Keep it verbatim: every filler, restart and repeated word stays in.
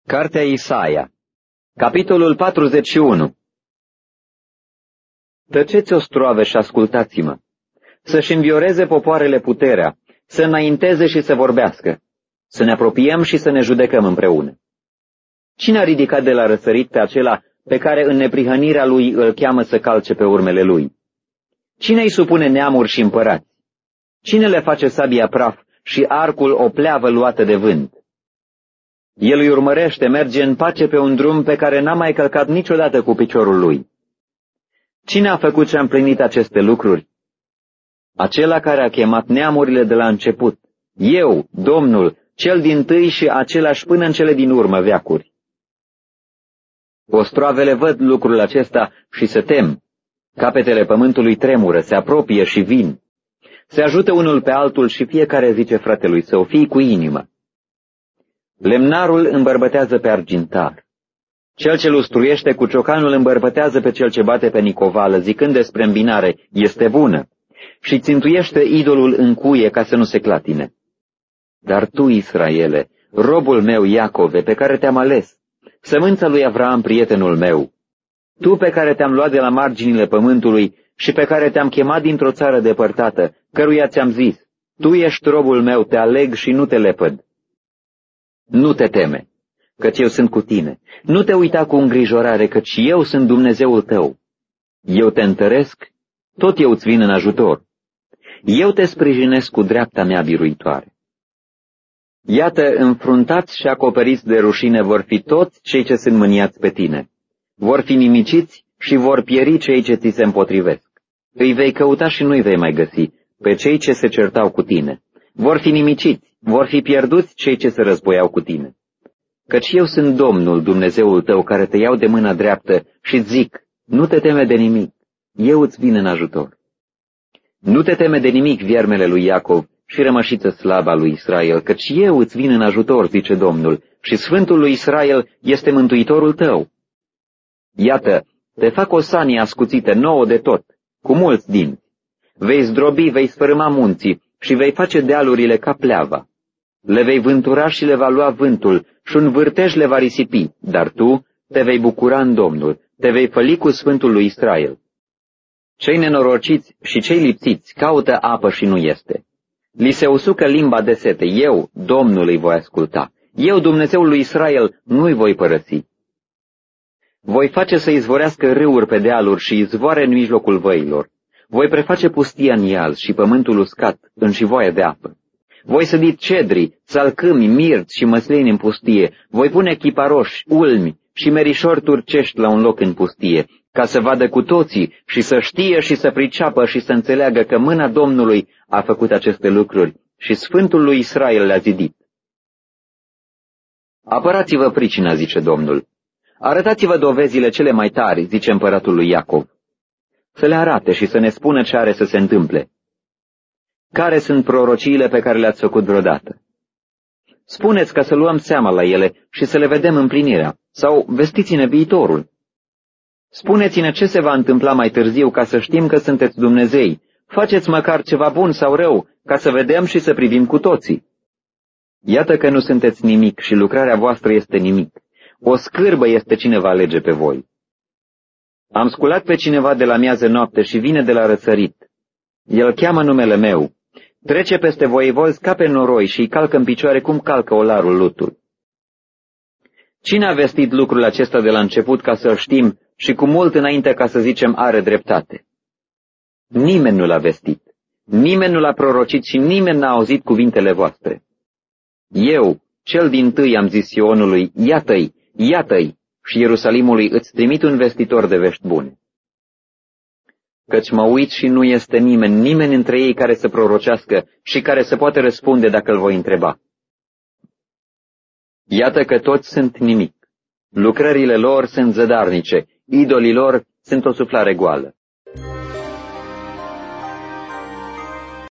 Cartea Isaia, capitolul patruzeci și unu. Tăceți, ostroave, și ascultați-mă, să-și învioreze popoarele puterea, să înainteze și să vorbească, să ne apropiem și să ne judecăm împreună. Cine a ridicat de la răsărit pe acela pe care în neprihănirea lui îl cheamă să calce pe urmele lui? Cine îi supune neamuri și împărați? Cine le face sabia praf și arcul o pleavă luată de vânt? El îi urmărește, merge în pace pe un drum pe care n-a mai călcat niciodată cu piciorul lui. Cine a făcut și a împlinit aceste lucruri? Acela care a chemat neamurile de la început, eu, Domnul, cel dintâi și același până în cele din urmă veacuri. Ostroavele văd lucrul acesta și se tem. Capetele pământului tremură, se apropie și vin. Se ajută unul pe altul și fiecare zice fratelui său, fii cu inimă. Lemnarul îmbărbătează pe argintar. Cel ce lustruiește cu ciocanul îmbărbătează pe cel ce bate pe nicovală, zicând despre îmbinare, este bună, și țintuiește idolul în cuie ca să nu se clatine. Dar tu, Israele, robul meu Iacove, pe care te-am ales, sămânța lui Avraam, prietenul meu, tu pe care te-am luat de la marginile pământului și pe care te-am chemat dintr-o țară depărtată, căruia ți-am zis, tu ești robul meu, te aleg și nu te lepăd. Nu te teme, căci eu sunt cu tine. Nu te uita cu îngrijorare, căci eu sunt Dumnezeul tău. Eu te întăresc, tot eu îți vin în ajutor. Eu te sprijinesc cu dreapta mea biruitoare. Iată, înfruntați și acoperiți de rușine vor fi toți cei ce sunt mâniați pe tine. Vor fi nimiciți și vor pieri cei ce ți se împotrivesc. Îi vei căuta și nu-i vei mai găsi, pe cei ce se certau cu tine. Vor fi nimiciți, vor fi pierduți cei ce se războiau cu tine. Căci eu sunt Domnul, Dumnezeul tău, care te iau de mâna dreaptă și zic, nu te teme de nimic, eu îți vin în ajutor. Nu te teme de nimic, viermele lui Iacov și rămășiță slaba lui Israel, căci eu îți vin în ajutor, zice Domnul, și Sfântul lui Israel este mântuitorul tău. Iată, te fac o sanie ascuțită nouă de tot, cu mulți dinți. Vei zdrobi, vei sfărâma munții și vei face dealurile ca pleava. Le vei vântura și le va lua vântul și un vârtej le va risipi, dar tu te vei bucura în Domnul, te vei făli cu Sfântul lui Israel. Cei nenorociți și cei lipsiți caută apă și nu este. Li se usucă limba de sete, eu, Domnul, îi voi asculta. Eu, Dumnezeul lui Israel, nu-i voi părăsi. Voi face să izvorească râuri pe dealuri și izvoare în mijlocul văilor. Voi preface pustia în iaz și pământul uscat în șivoaie de apă. Voi sădi cedri, salcâmi, mirți și măslini în pustie. Voi pune chiparoși, ulmi și merișori turcești la un loc în pustie, ca să vadă cu toții și să știe și să priceapă și să înțeleagă că mâna Domnului a făcut aceste lucruri și Sfântul lui Israel le-a zidit. Apărați-vă pricina, zice Domnul. Arătați-vă dovezile cele mai tari, zice împăratul lui Iacov. Să le arate și să ne spună ce are să se întâmple. Care sunt prorociile pe care le-ați făcut vreodată? Spuneți ca să luăm seama la ele și să le vedem împlinirea, sau vestiți-ne viitorul. Spuneți-ne ce se va întâmpla mai târziu ca să știm că sunteți Dumnezei. Faceți măcar ceva bun sau rău, ca să vedem și să privim cu toții. Iată că nu sunteți nimic și lucrarea voastră este nimic. O scârbă este cine va alege pe voi. Am sculat pe cineva de la miază noapte și vine de la răsărit. El cheamă numele meu. Trece peste voievozi ca pe noroi și îi calcă în picioare cum calcă olarul lutul. Cine a vestit lucrul acesta de la început ca să-l știm și cu mult înainte ca să zicem are dreptate? Nimeni nu l-a vestit, nimeni nu l-a prorocit și nimeni n-a auzit cuvintele voastre. Eu, cel dintâi, am zis Sionului, iată-i, iată-i, și Ierusalimului îți trimit un vestitor de vești bune. Căci mă uit și nu este nimeni, nimeni între ei care să prorocească și care să poată răspunde dacă îl voi întreba. Iată că toți sunt nimic. Lucrările lor sunt zădarnice, idolii lor sunt o suflare goală.